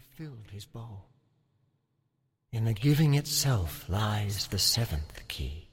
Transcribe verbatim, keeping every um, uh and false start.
filled his bowl. In the giving itself lies the seventh key.